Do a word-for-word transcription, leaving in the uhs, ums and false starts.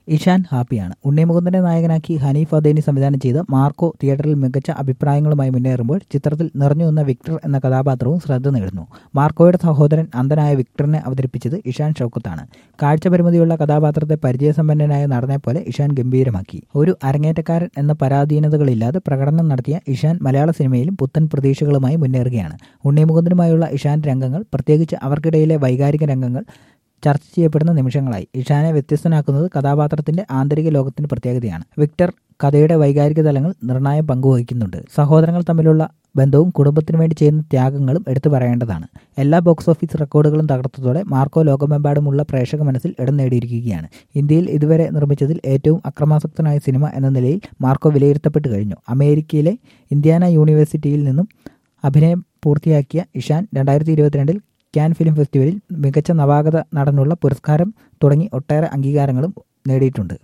ഇഷാൻ ഹാപ്പിയാണ്. ഉണ്ണി മുകുന്ദനെ നായകനാക്കി ഹനീഫ് അദേനി സംവിധാനം ചെയ്ത മാർക്കോ തിയേറ്ററിൽ മികച്ച അഭിപ്രായങ്ങളുമായി മുന്നേറുമ്പോൾ ചിത്രത്തിൽ നിറഞ്ഞു നിന്ന വിക്ടർ എന്ന കഥാപാത്രവും ശ്രദ്ധ നേടുന്നു. മാർക്കോയുടെ സഹോദരൻ അന്ധനായ വിക്ടറിനെ അവതരിപ്പിച്ചത് ഇഷാൻ ഷൗക്കത്താണ്. കാഴ്ചപരിമിതിയുള്ള കഥാപാത്രത്തെ പരിചയസമ്പന്നനായ നടനെ പോലെ ഇഷാൻ ഗംഭീരമാക്കി. ഒരു അരങ്ങേറ്റക്കാരൻ എന്ന പരാധീനതകളില്ലാതെ പ്രകടനം നടത്തിയ ഇഷാൻ മലയാള സിനിമയിലും പുത്തൻ പ്രതീക്ഷകളുമായി മുന്നേറുകയാണ്. ഉണ്ണി മുകുന്ദനുമായുള്ള ഇഷാന്റെ രംഗങ്ങൾ, പ്രത്യേകിച്ച് അവർക്കിടയിലെ വൈകാരിക രംഗങ്ങൾ ചർച്ച ചെയ്യപ്പെടുന്ന നിമിഷങ്ങളായി. ഇഷാനെ വ്യത്യസ്തനാക്കുന്നത് കഥാപാത്രത്തിന്റെ ആന്തരിക ലോകത്തിന്റെ പ്രത്യേകതയാണ്. വിക്ടർ കഥയുടെ വൈകാരിക തലങ്ങൾ നിർണായം പങ്കുവഹിക്കുന്നുണ്ട്. സഹോദരങ്ങൾ തമ്മിലുള്ള ബന്ധവും കുടുംബത്തിനു വേണ്ടി ചെയ്യുന്ന ത്യാഗങ്ങളും എടുത്തു പറയേണ്ടതാണ്. എല്ലാ ബോക്സ് ഓഫീസ് റെക്കോർഡുകളും തകർത്തതോടെ മാർക്കോ ലോകമെമ്പാടുമുള്ള പ്രേക്ഷക മനസ്സിൽ ഇടം നേടിയിരിക്കുകയാണ്. ഇന്ത്യയിൽ ഇതുവരെ നിർമ്മിച്ചതിൽ ഏറ്റവും അക്രമാസക്തനായ സിനിമ എന്ന നിലയിൽ മാർക്കോ വിലയിരുത്തപ്പെട്ടു കഴിഞ്ഞു. അമേരിക്കയിലെ ഇന്ത്യാന യൂണിവേഴ്സിറ്റിയിൽ നിന്നും അഭിനയം പൂർത്തിയാക്കിയ ഇഷാൻ രണ്ടായിരത്തി ഇരുപത്തിരണ്ടിൽ കാൻ ഫിലിം ഫെസ്റ്റിവലിൽ മികച്ച നവാഗത നടനുള്ള പുരസ്കാരം തുടങ്ങി ഒട്ടേറെ അംഗീകാരങ്ങളും നേടിയിട്ടുണ്ട്.